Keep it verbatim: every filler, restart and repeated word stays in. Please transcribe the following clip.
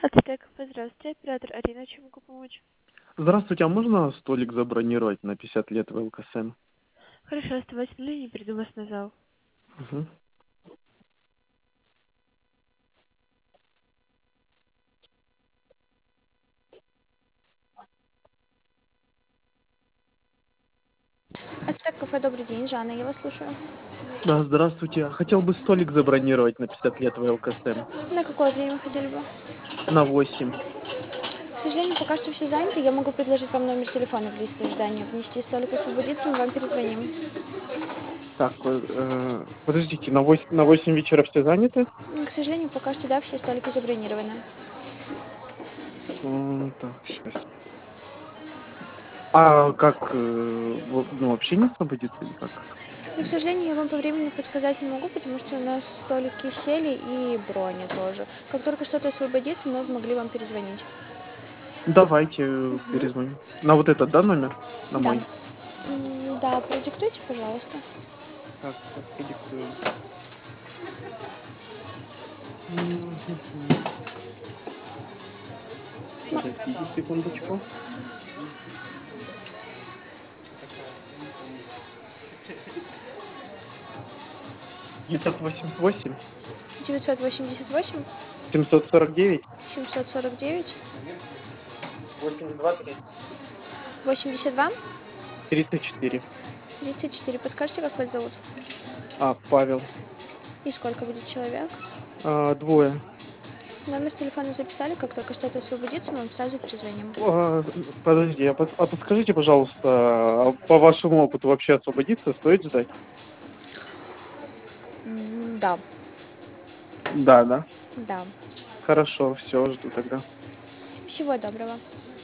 Ацтек, здравствуйте, оператор Арина, чем могу помочь? Здравствуйте, а можно столик забронировать на пятьдесят лет в ЛКСМ? Хорошо, оставайтесь на линии, приду вас на зал. Мгм. Ацтек кафе, добрый день, Жанна, я вас слушаю. Да, здравствуйте. Хотел бы столик забронировать на пятьдесят лет в ЛКСМ. На какое время хотели бы? На восемь. К сожалению, пока что все заняты. Я могу предложить вам номер телефона в лист ожидания. Внести столик, освободится, мы вам перезвоним. Так, э, подождите, на восемь, на восемь вечера все заняты? М, К сожалению, пока что да, все столики забронированы. М, Так, сейчас. А как, э, во- ну, вообще не освободится или как? Но, к сожалению, я вам по времени подсказать не могу, потому что у нас столики сели и брони тоже. Как только что-то освободится, мы могли вам перезвонить. Давайте э, Мгм. перезвоним. На вот этот, да, номер? На Да. мой. М, Да, продиктуйте, пожалуйста. Так, сейчас продиктую. Мгм. Подождите секундочку. девятьсот восемьдесят восемь, девятьсот восемьдесят восемь семьсот сорок девять, семьсот сорок девять восемьдесят два, восемьдесят два тридцать четыре. тридцать четыре. Подскажите, как вас зовут? А, Павел. И сколько будет человек? А, двое. Номер телефона записали, как только что-то освободится, мы вам сразу перезвоним. А, подожди, а, под- а подскажите, пожалуйста, а по вашему опыту вообще освободиться стоит ждать? М, Да, Да, да. да. Хорошо, все, жду тогда. Всего доброго.